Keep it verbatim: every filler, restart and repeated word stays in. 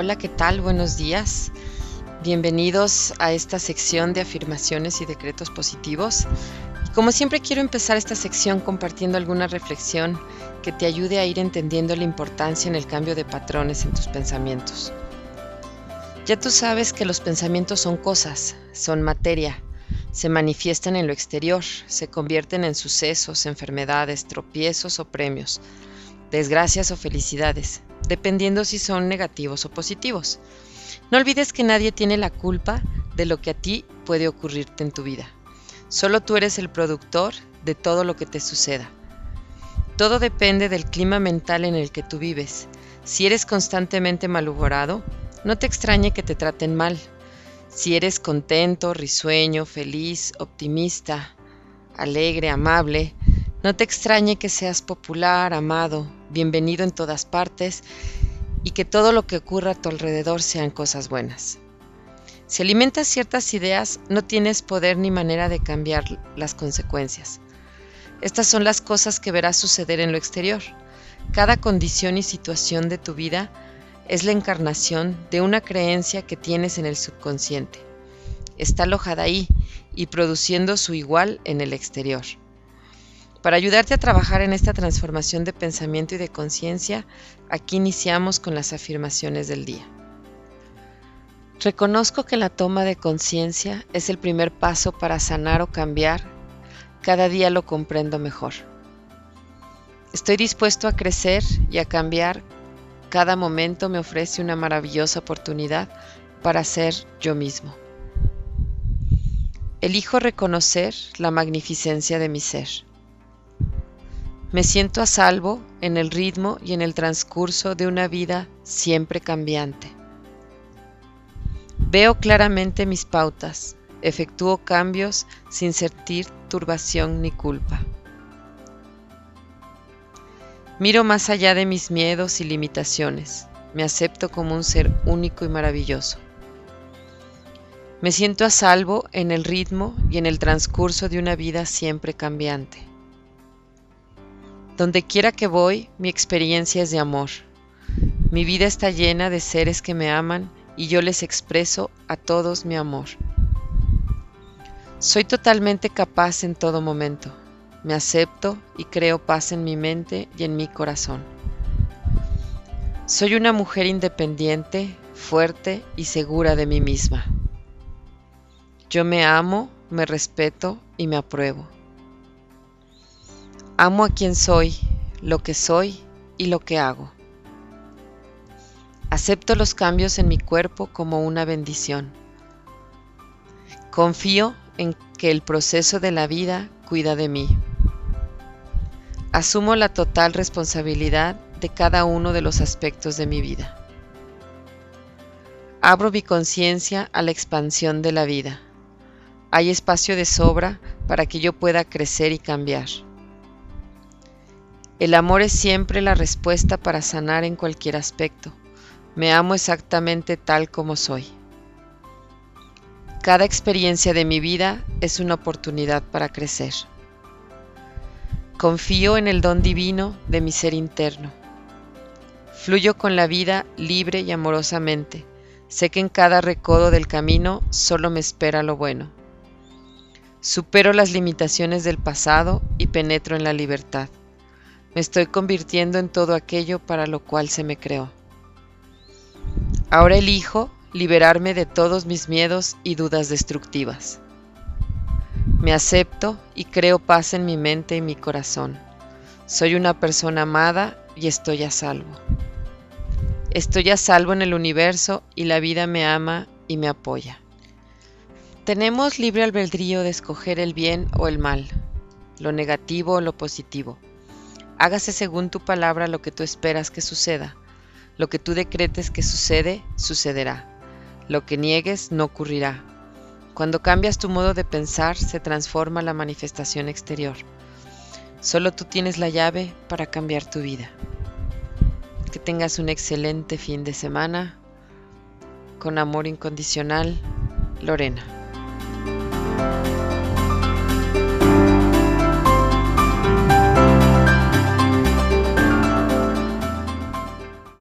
Hola, ¿qué tal? Buenos días. Bienvenidos a esta sección de afirmaciones y decretos positivos. Como siempre, quiero empezar esta sección compartiendo alguna reflexión que te ayude a ir entendiendo la importancia en el cambio de patrones en tus pensamientos. Ya tú sabes que los pensamientos son cosas, son materia, se manifiestan en lo exterior, se convierten en sucesos, enfermedades, tropiezos o premios, desgracias o felicidades, dependiendo si son negativos o positivos. No olvides que nadie tiene la culpa de lo que a ti puede ocurrirte en tu vida. Solo tú eres el productor de todo lo que te suceda. Todo depende del clima mental en el que tú vives. Si eres constantemente malhumorado, no te extrañe que te traten mal. Si eres contento, risueño, feliz, optimista, alegre, amable, no te extrañe que seas popular, amado, bienvenido en todas partes y que todo lo que ocurra a tu alrededor sean cosas buenas. Si alimentas ciertas ideas, no tienes poder ni manera de cambiar las consecuencias. Estas son las cosas que verás suceder en lo exterior. Cada condición y situación de tu vida es la encarnación de una creencia que tienes en el subconsciente. Está alojada ahí y produciendo su igual en el exterior. Para ayudarte a trabajar en esta transformación de pensamiento y de conciencia, aquí iniciamos con las afirmaciones del día. Reconozco que la toma de conciencia es el primer paso para sanar o cambiar. Cada día lo comprendo mejor. Estoy dispuesto a crecer y a cambiar. Cada momento me ofrece una maravillosa oportunidad para ser yo mismo. Elijo reconocer la magnificencia de mi ser. Me siento a salvo en el ritmo y en el transcurso de una vida siempre cambiante. Veo claramente mis pautas, efectúo cambios sin sentir turbación ni culpa. Miro más allá de mis miedos y limitaciones, me acepto como un ser único y maravilloso. Me siento a salvo en el ritmo y en el transcurso de una vida siempre cambiante. Donde quiera que voy, mi experiencia es de amor. Mi vida está llena de seres que me aman y yo les expreso a todos mi amor. Soy totalmente capaz en todo momento. Me acepto y creo paz en mi mente y en mi corazón. Soy una mujer independiente, fuerte y segura de mí misma. Yo me amo, me respeto y me apruebo. Amo a quien soy, lo que soy y lo que hago. Acepto los cambios en mi cuerpo como una bendición. Confío en que el proceso de la vida cuida de mí. Asumo la total responsabilidad de cada uno de los aspectos de mi vida. Abro mi conciencia a la expansión de la vida. Hay espacio de sobra para que yo pueda crecer y cambiar. El amor es siempre la respuesta para sanar en cualquier aspecto. Me amo exactamente tal como soy. Cada experiencia de mi vida es una oportunidad para crecer. Confío en el don divino de mi ser interno. Fluyo con la vida libre y amorosamente. Sé que en cada recodo del camino solo me espera lo bueno. Supero las limitaciones del pasado y penetro en la libertad. Me estoy convirtiendo en todo aquello para lo cual se me creó. Ahora elijo liberarme de todos mis miedos y dudas destructivas. Me acepto y creo paz en mi mente y mi corazón. Soy una persona amada y estoy a salvo. Estoy a salvo en el universo y la vida me ama y me apoya. Tenemos libre albedrío de escoger el bien o el mal, lo negativo o lo positivo. Hágase según tu palabra lo que tú esperas que suceda. Lo que tú decretes que sucede, sucederá. Lo que niegues, no ocurrirá. Cuando cambias tu modo de pensar, se transforma la manifestación exterior. Solo tú tienes la llave para cambiar tu vida. Que tengas un excelente fin de semana. Con amor incondicional, Lorena.